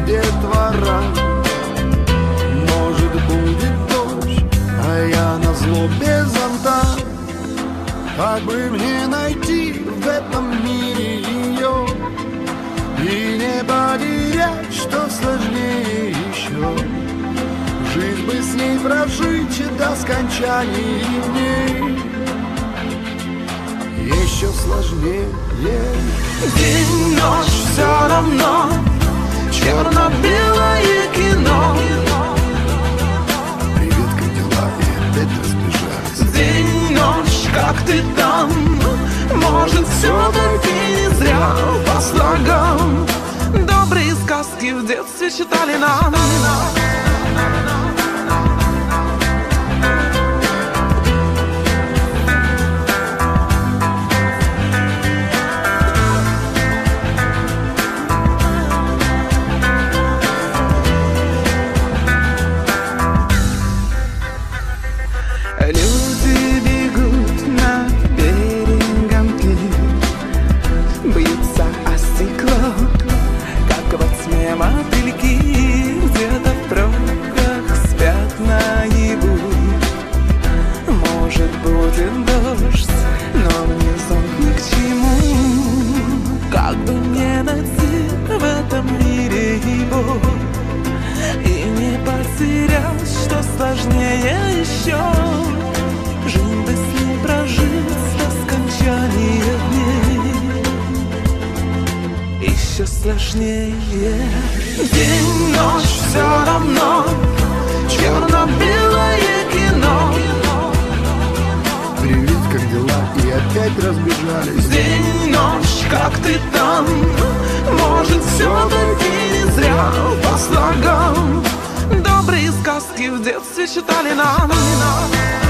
детвора. Может, будет дождь, а я назло без зонта. Как бы мне найти в этом мире ее и не потерять, что сложнее еще. Жизнь бы с ней прожить до скончания дней еще сложнее. День, ночь, все равно черно-белое кино. Привет, как дела? И опять разбежались. День, ночь, как ты там? Может, все-таки не зря по слогам добрые сказки в детстве читали нам. Люди бегут на перегонки, бьются о стекло, как во тьме мотыльки. Где-то в пробках спят наяву. Может, будет дождь, но мне зонт ни к чему. Как бы мне найти в этом мире его и не потерять, что сложнее еще. Жизнь бы с ней прожить до скончания дней еще сложнее. День, ночь, все равно черно-белое кино. Привет, как дела? И опять разбежались. День, ночь, как ты там? Может, все-таки не зря по слогам добрые сказки в детстве читали нам.